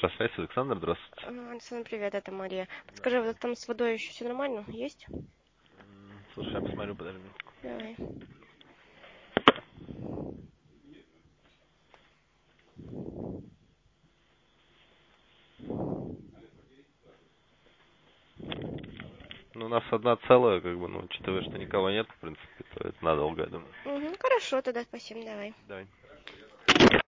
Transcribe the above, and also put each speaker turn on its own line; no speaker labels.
Электросвязь, Александр, здравствуйте.
Александр, привет, это Мария. Подскажи, вот там с водой еще все нормально? Есть?
Слушай, я посмотрю, подожди минутку.
Давай.
Ну, у нас одна целая, как бы, ну, учитывая, что никого нет, в принципе, то это надолго, я думаю.
Хорошо, тогда спасибо, давай.
Давай.